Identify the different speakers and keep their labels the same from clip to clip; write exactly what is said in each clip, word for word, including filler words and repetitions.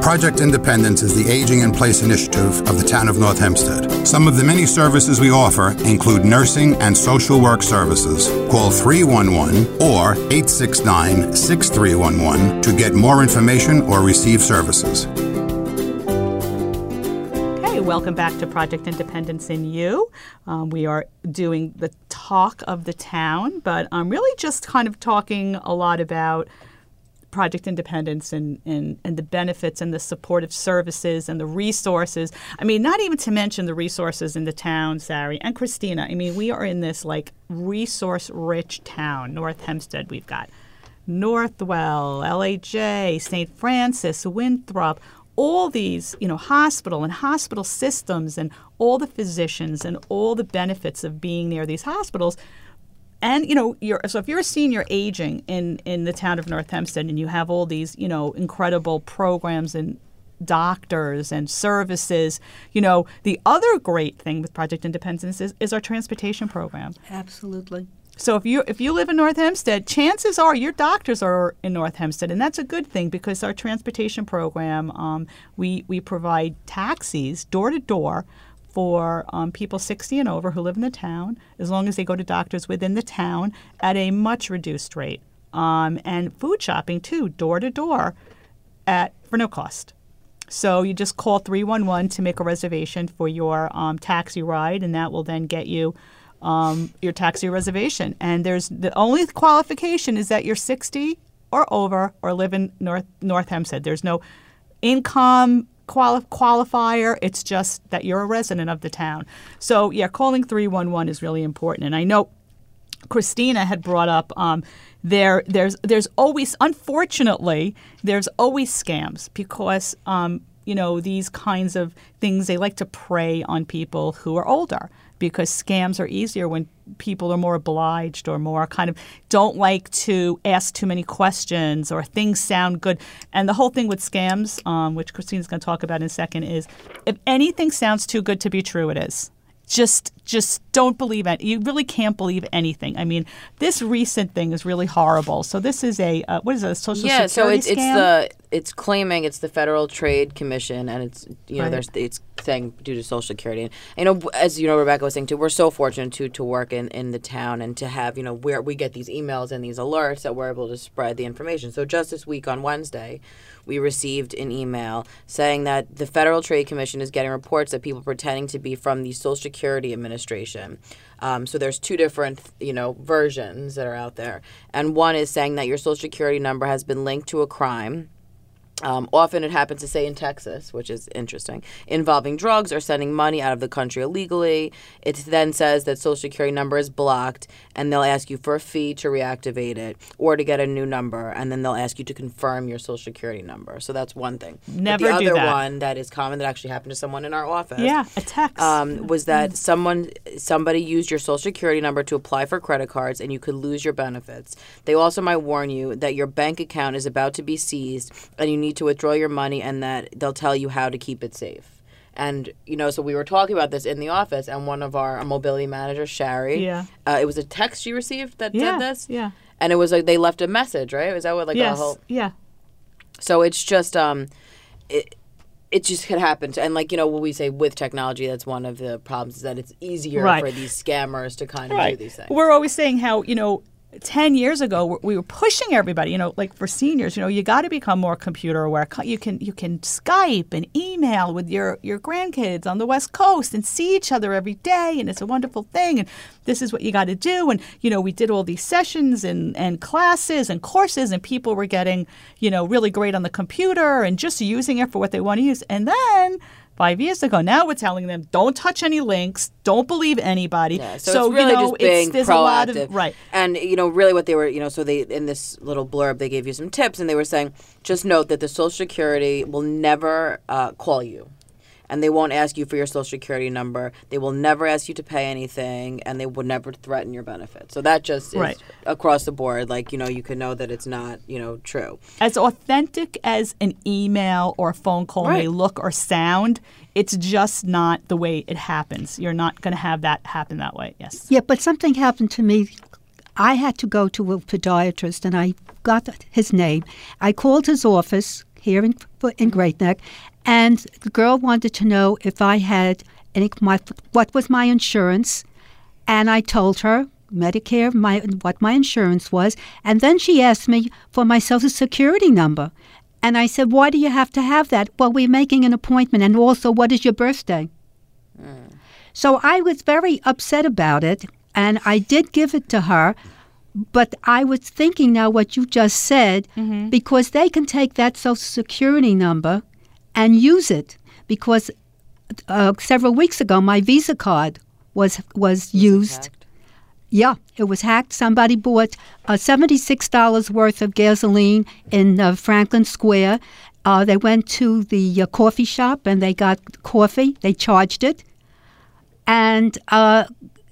Speaker 1: Project Independence is the Aging in Place initiative of the town of North Hempstead. Some of the many services we offer include nursing and social work services. Call three one one or eight six nine, six three one one to get more information or receive services.
Speaker 2: Hey, welcome back to Project Independence in You. Um, we are doing the talk of the town, but I'm really just kind of talking a lot about Project Independence and, and, and the benefits and the supportive services and the resources. I mean, not even to mention the resources in the town, Sari and Christina. I mean, we are in this like resource-rich town, North Hempstead. We've got Northwell, L A J, Saint Francis, Winthrop, all these, you know, hospital and hospital systems and all the physicians and all the benefits of being near these hospitals. And, you know, you're, so if you're a senior aging in, in the town of North Hempstead and you have all these, you know, incredible programs and doctors and services, you know, the other great thing with Project Independence is, is our transportation program.
Speaker 3: Absolutely.
Speaker 2: So if you if you live in North Hempstead, chances are your doctors are in North Hempstead, and that's a good thing because our transportation program, um, we, we provide taxis door to door for um, people sixty and over who live in the town, as long as they go to doctors within the town at a much reduced rate. Um, and food shopping, too, door to door at for no cost. So you just call three one one to make a reservation for your um, taxi ride, and that will then get you um, your taxi reservation. And there's the only qualification is that you're sixty or over or live in North, North Hempstead. There's no income Quali- qualifier. It's just that you're a resident of the town. So, yeah, calling three one one is really important. And I know Christina had brought up um, there. There's there's always, unfortunately, there's always scams because, um, you know, these kinds of things, they like to prey on people who are older because scams are easier when people are more obliged or more kind of don't like to ask too many questions or things sound good. And the whole thing with scams, um, which Christina's going to talk about in a second, is if anything sounds too good to be true, it is. Just just don't believe it. You really can't believe anything. I mean, this recent thing is really horrible. So this is a, uh, what is it, a Social
Speaker 4: yeah,
Speaker 2: Security
Speaker 4: so it's,
Speaker 2: scam?
Speaker 4: it's the it's claiming it's the Federal Trade Commission, and it's, you know,
Speaker 2: Right.
Speaker 4: there's it's saying due to Social Security. And, you know, as you know, Rebecca was saying too, we're so fortunate to to work in, in the town and to have, you know, where we get these emails and these alerts that we're able to spread the information. So just this week on Wednesday, we received an email saying that the Federal Trade Commission is getting reports that people pretending to be from the Social Security Administration. Um, so there's two different, you know, versions that are out there. And one is saying that your Social Security number has been linked to a crime. Um, often it happens to say in Texas, which is interesting, involving drugs or sending money out of the country illegally. It then says that Social Security number is blocked, and they'll ask you for a fee to reactivate it or to get a new number, and then they'll ask you to confirm your Social Security number. So that's one thing.
Speaker 2: Never
Speaker 4: but the
Speaker 2: do
Speaker 4: other
Speaker 2: that.
Speaker 4: one that is common that actually happened to someone in our office.
Speaker 2: Yeah, a text.
Speaker 4: Um, was that someone, somebody used your Social Security number to apply for credit cards, and you could lose your benefits. They also might warn you that your bank account is about to be seized, and you need to withdraw your money, and that they'll tell you how to keep it safe. And, you know, so we were talking about this in the office, and one of our, our mobility managers, Shari,
Speaker 2: Yeah.
Speaker 4: uh, it was a text she received that
Speaker 2: yeah,
Speaker 4: did this.
Speaker 2: Yeah.
Speaker 4: And it was like they left a message, right? Was that what, like,
Speaker 2: Yes.
Speaker 4: a whole...
Speaker 2: Yeah.
Speaker 4: So it's just, um, it, it just could happen. And, like, you know, what we say with technology, that's one of the problems, is that it's easier
Speaker 2: Right.
Speaker 4: for these scammers to kind of
Speaker 2: Right.
Speaker 4: do these things.
Speaker 2: We're always saying how, you know, ten years ago, we were pushing everybody, you know, like for seniors, you know, you got to become more computer aware. You can you can Skype and email with your, your grandkids on the West Coast and see each other every day, and it's a wonderful thing, and this is what you got to do. And, you know, we did all these sessions and, and classes and courses, and people were getting, you know, really great on the computer and just using it for what they want to use. And then five years ago, now we're telling them, don't touch any links, don't believe anybody.
Speaker 4: Yeah, so, it's really
Speaker 2: you know,
Speaker 4: just being
Speaker 2: it's, there's
Speaker 4: proactive.
Speaker 2: a lot of, right.
Speaker 4: And, you know, really what they were, you know, so they, in this little blurb, they gave you some tips, and they were saying, just note that the Social Security will never uh, call you. And they won't ask you for your Social Security number. They will never ask you to pay anything, and they would never threaten your benefits. So that just is
Speaker 2: Right.
Speaker 4: across the board. Like, you know, you can know that it's not, you know, true.
Speaker 2: As authentic as an email or a phone call may
Speaker 4: Right.
Speaker 2: look or sound, it's just not the way it happens. You're not going to have that happen that way. Yes.
Speaker 3: Yeah, but something happened to me. I had to go to a podiatrist, and I got his name. I called his office. here in in Great Neck, and the girl wanted to know if I had any my what was my insurance, and I told her Medicare, my what my insurance was, and then she asked me for my Social Security number, and I said, "Why do you have to have that?" "Well, we're making an appointment, and also, what is your birthday?" Mm. So I was very upset about it, and I did give it to her. But I was thinking now what you just said, mm-hmm. because they can take that Social Security number and use it. Because uh, several weeks ago, my Visa card was was, was used.
Speaker 4: It
Speaker 3: yeah, it was hacked. Somebody bought uh, seventy-six dollars worth of gasoline in uh, Franklin Square. Uh, they went to the uh, coffee shop and they got coffee. They charged it. And uh,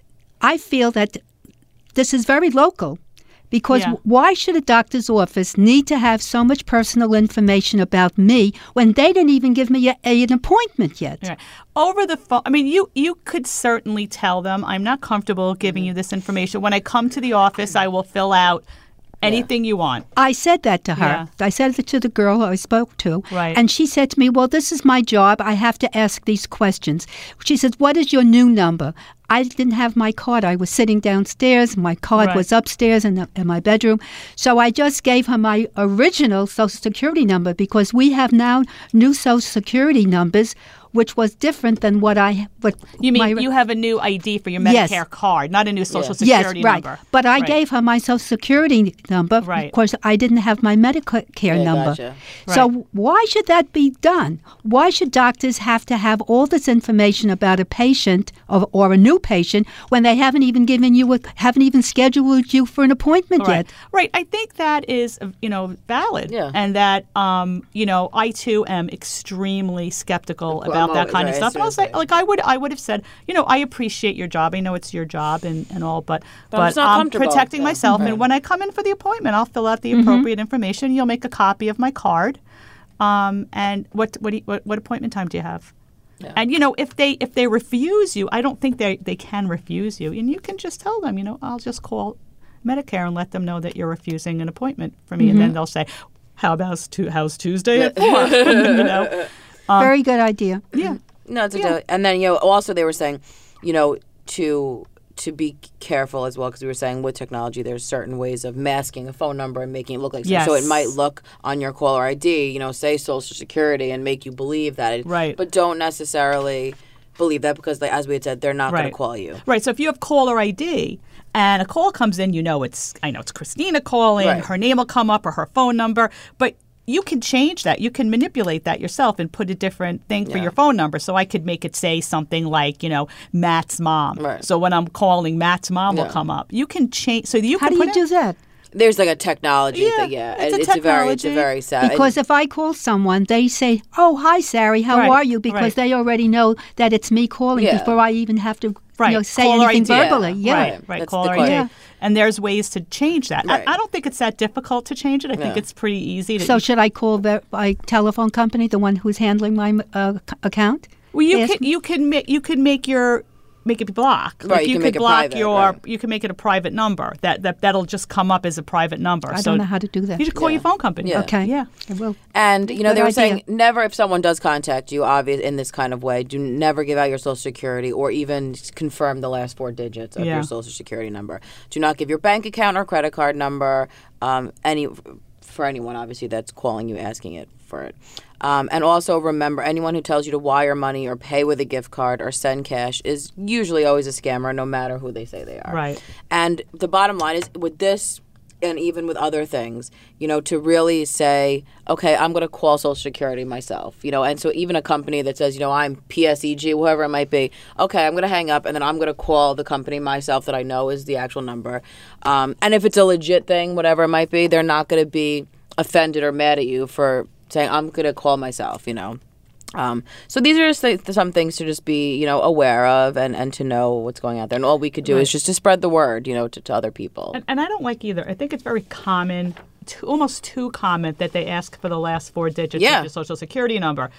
Speaker 3: I feel that this is very local, because
Speaker 2: yeah.
Speaker 3: why should a doctor's office need to have so much personal information about me when they didn't even give me a, a, an appointment yet?
Speaker 2: Yeah. Over the phone, I mean, you, you could certainly tell them, I'm not comfortable giving you this information. When I come to the office, I will fill out anything
Speaker 4: yeah.
Speaker 2: you want.
Speaker 3: I said that to her.
Speaker 2: Yeah.
Speaker 3: I said it to the girl who I spoke to.
Speaker 2: Right.
Speaker 3: And she said to me, well, this is my job. I have to ask these questions. She said, what is your new number? I didn't have my card. I was sitting downstairs. My card
Speaker 2: Right.
Speaker 3: was upstairs in, the, in my bedroom. So I just gave her my original Social Security number, because we have now new Social Security numbers, which was different than what I... What
Speaker 2: You mean
Speaker 3: my,
Speaker 2: you have a new I D for your Medicare
Speaker 3: Yes.
Speaker 2: card, not a new Social
Speaker 4: Yeah.
Speaker 2: Security
Speaker 3: yes, right.
Speaker 2: number.
Speaker 3: But I
Speaker 2: Right.
Speaker 3: gave her my Social Security number
Speaker 2: Right.
Speaker 3: because I didn't have my Medicare
Speaker 4: Yeah,
Speaker 3: number.
Speaker 4: gotcha.
Speaker 3: So
Speaker 2: Right.
Speaker 3: why should that be done? Why should doctors have to have all this information about a patient or, or a new patient when they haven't even given you a, haven't even scheduled you for an appointment
Speaker 2: Right.
Speaker 3: yet?
Speaker 2: Right. I think that is, you know, valid.
Speaker 4: Yeah.
Speaker 2: And that, um, you know, I too am extremely skeptical
Speaker 4: Well,
Speaker 2: about
Speaker 4: I'm
Speaker 2: that
Speaker 4: always-
Speaker 2: kind
Speaker 4: right,
Speaker 2: of stuff. And I was like,
Speaker 4: seriously.
Speaker 2: like I would, I would have said, you know, I appreciate your job. I know it's your job and, and all, but
Speaker 4: But I'm
Speaker 2: but
Speaker 4: just not
Speaker 2: I'm
Speaker 4: comfortable,
Speaker 2: protecting
Speaker 4: so-
Speaker 2: myself.
Speaker 4: Right.
Speaker 2: And when I come in for the appointment, I'll fill out the
Speaker 3: Mm-hmm.
Speaker 2: appropriate information. You'll make a copy of my card. Um, and what what, do you, what what appointment time do you have?
Speaker 4: Yeah.
Speaker 2: And you know, if they if they refuse you, I don't think they they can refuse you, and you can just tell them, you know, I'll just call Medicare and let them know that you're refusing an appointment for me,
Speaker 3: Mm-hmm.
Speaker 2: and then they'll say, "How about tu- how's Tuesday at four?" you know, Um,
Speaker 3: Very good idea.
Speaker 2: yeah,
Speaker 4: No, it's a
Speaker 2: Yeah.
Speaker 4: and then, you know, also they were saying, you know, to to be careful as well, because we were saying with technology, there's certain ways of masking a phone number and making it look like something. So it
Speaker 2: Yes.
Speaker 4: might look on your caller I D, you know, say Social Security and make you believe that. It,
Speaker 2: Right.
Speaker 4: But don't necessarily believe that, because, like, as we had said, they're not going
Speaker 2: Right.
Speaker 4: to call you.
Speaker 2: right. So if you have caller I D and a call comes in, you know it's I know it's Christina calling.
Speaker 4: Right.
Speaker 2: Her name will come up or her phone number, but you can change that. You can manipulate that yourself and put a different thing for
Speaker 4: Yeah.
Speaker 2: your phone number. So I could make it say something like, you know, Matt's mom.
Speaker 4: Right.
Speaker 2: So when I'm calling, Matt's mom will
Speaker 4: Yeah.
Speaker 2: come up. You can change. So you
Speaker 3: How
Speaker 2: can
Speaker 3: do you
Speaker 2: put
Speaker 3: do
Speaker 2: it,
Speaker 3: that?
Speaker 4: There's like a technology
Speaker 2: Yeah,
Speaker 4: thing, yeah.
Speaker 2: it's a
Speaker 4: a very, it's a
Speaker 2: technology.
Speaker 4: very sad.
Speaker 3: Because if I call someone, they say, oh, hi, Sari, how
Speaker 2: Right,
Speaker 3: are you? Because
Speaker 2: right.
Speaker 3: they already know that it's me calling
Speaker 4: Yeah.
Speaker 3: before I even have to
Speaker 2: Right.
Speaker 3: you know, say
Speaker 2: Caller
Speaker 3: anything
Speaker 2: I D.
Speaker 3: verbally. Yeah.
Speaker 2: Right, right.
Speaker 4: That's
Speaker 2: Caller
Speaker 4: the
Speaker 2: I D.
Speaker 3: question.
Speaker 2: And there's ways to change that.
Speaker 4: Right.
Speaker 2: I, I don't think it's that difficult to change it. I think
Speaker 4: Yeah.
Speaker 2: it's pretty easy. To,
Speaker 3: So should I call the, my telephone company, the one who's handling my uh, c- account?
Speaker 2: well, you
Speaker 3: ask
Speaker 2: can you can make you can make your make it block.
Speaker 4: Right,
Speaker 2: Like
Speaker 4: you
Speaker 2: you
Speaker 4: can
Speaker 2: could
Speaker 4: make it
Speaker 2: block
Speaker 4: private,
Speaker 2: your
Speaker 4: right.
Speaker 2: you can make it a private number. That that that'll just come up as a private number.
Speaker 3: I
Speaker 2: so
Speaker 3: don't know how to do that.
Speaker 2: You should call
Speaker 4: Yeah.
Speaker 2: your phone company.
Speaker 4: Yeah.
Speaker 3: Okay.
Speaker 2: Yeah.
Speaker 3: I will.
Speaker 4: And, you know,
Speaker 3: Good
Speaker 4: they were
Speaker 3: idea.
Speaker 4: saying never, if someone does contact you, obvious in this kind of way, do never give out your Social Security or even confirm the last four digits of
Speaker 2: Yeah.
Speaker 4: your Social Security number. Do not give your bank account or credit card number, um, any for anyone, obviously, that's calling you asking it for it. Um, and also remember, anyone who tells you to wire money or pay with a gift card or send cash is usually always a scammer, no matter who they say they are.
Speaker 2: Right.
Speaker 4: And the bottom line is, with this and even with other things, you know, to really say, okay, I'm going to call Social Security myself, you know, and so even a company that says, you know, I'm P S E G, whoever it might be, okay, I'm going to hang up and then I'm going to call the company myself that I know is the actual number. Um, and if it's a legit thing, whatever it might be, they're not going to be offended or mad at you for saying, I'm going to call myself, you know. Um, so these are just th- some things to just be, you know, aware of and, and to know what's going out there. And all we could do
Speaker 2: Right.
Speaker 4: is just to spread the word, you know, to, to other people.
Speaker 2: And, and I don't like either. I think it's very common, too, almost too common, that they ask for the last four digits
Speaker 4: Yeah.
Speaker 2: of your Social Security number.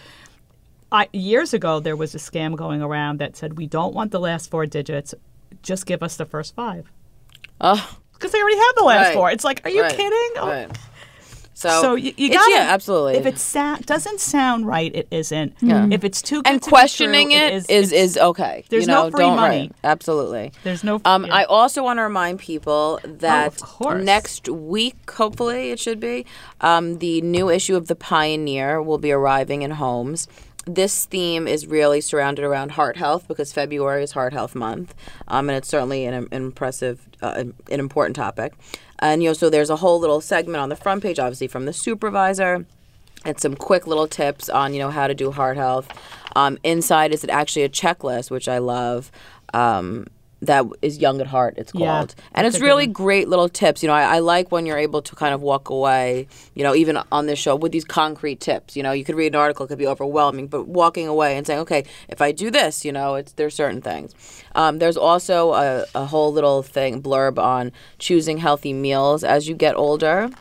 Speaker 2: I, years ago, there was a scam going around that said, we don't want the last four digits, just give us the first five.
Speaker 4: Oh,
Speaker 2: Because they already have the last
Speaker 4: Right.
Speaker 2: four. It's like, are you
Speaker 4: right,
Speaker 2: kidding? Oh,
Speaker 4: Right. So,
Speaker 2: So you, you
Speaker 4: it's-
Speaker 2: got
Speaker 4: yeah, absolutely.
Speaker 2: If it sa- doesn't sound right, it isn't.
Speaker 4: Yeah.
Speaker 2: If it's too good
Speaker 4: and
Speaker 2: to be
Speaker 4: questioning
Speaker 2: true,
Speaker 4: it is is,
Speaker 2: it's-
Speaker 4: okay.
Speaker 2: there's
Speaker 4: you know,
Speaker 2: no free
Speaker 4: don't,
Speaker 2: money.
Speaker 4: Right, absolutely.
Speaker 2: There's no.
Speaker 4: Um,
Speaker 2: yeah.
Speaker 4: I also want to remind people that
Speaker 2: of course.
Speaker 4: next week, hopefully it should be, um, the new issue of The Pioneer will be arriving in homes. This theme is really surrounded around heart health because February is Heart Health Month, um, and it's certainly an, an impressive, uh, an important topic. And you know, so there's a whole little segment on the front page, obviously from the supervisor, and some quick little tips on you know how to do heart health. Um, inside is it actually a checklist, which I love. Um, that is Young at Heart, it's called.
Speaker 2: Yeah,
Speaker 4: and
Speaker 2: that's
Speaker 4: it's
Speaker 2: a good
Speaker 4: really
Speaker 2: one.
Speaker 4: great little tips. You know, I, I like when you're able to kind of walk away, you know, even on this show with these concrete tips. You know, you could read an article, it could be overwhelming, but walking away and saying, okay, if I do this, you know, it's there's certain things. Um, there's also a, a whole little thing, blurb on choosing healthy meals as you get older.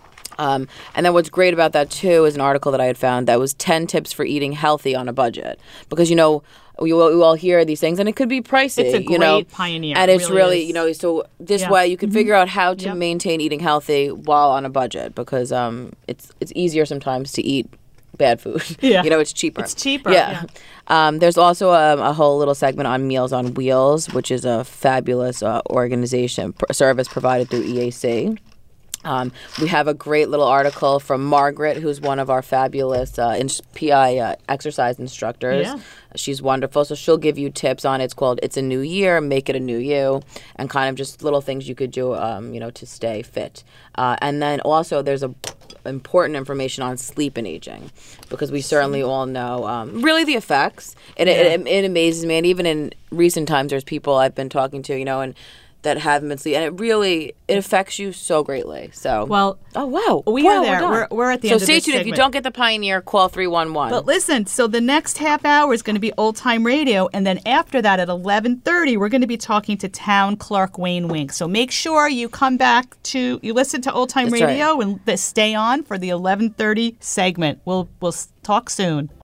Speaker 4: Um, and then what's great about that, too, is an article that I had found that was ten tips for eating healthy on a budget. Because, you know, we all, we all hear these things, and it could be pricey.
Speaker 2: It's a
Speaker 4: you know?
Speaker 2: great pioneer.
Speaker 4: And
Speaker 2: It
Speaker 4: it's
Speaker 2: really
Speaker 4: really,
Speaker 2: is.
Speaker 4: you know, so this
Speaker 2: Yeah.
Speaker 4: way you can figure out how to
Speaker 2: Yep.
Speaker 4: maintain eating healthy while on a budget. Because um, it's it's easier sometimes to eat bad food.
Speaker 2: Yeah.
Speaker 4: You know, it's cheaper.
Speaker 2: It's cheaper,
Speaker 4: Yeah. Um, there's also a, a whole little segment on Meals on Wheels, which is a fabulous uh, organization, pr- service provided through E A C. Um, we have a great little article from Margaret, who's one of our fabulous uh, in- P I uh, exercise instructors.
Speaker 2: Yeah.
Speaker 4: She's wonderful. So she'll give you tips on it. It's called It's a New Year, Make It a New You, and kind of just little things you could do, um, you know, to stay fit. Uh, and then also there's a important information on sleep and aging because we certainly all know um, really the effects. And it, it, it amazes me. And even in recent times, there's people I've been talking to, you know, and that haven't been sleep, and it really it affects you so greatly. So
Speaker 2: Well,
Speaker 4: oh wow,
Speaker 2: we
Speaker 4: wow,
Speaker 2: are there.
Speaker 4: done.
Speaker 2: We're- we're at the
Speaker 4: so
Speaker 2: end of
Speaker 4: stay
Speaker 2: this
Speaker 4: tuned. If you
Speaker 2: segment.
Speaker 4: don't get the Pioneer, call three one one.
Speaker 2: But listen, so the next half hour is going to be Old Time Radio, and then after that at eleven thirty, we're going to be talking to Town Clerk Wayne Wink. So make sure you come back to, you listen to Old Time
Speaker 4: That's
Speaker 2: Radio and th- stay on for the eleven thirty segment. We'll, we'll s- talk soon.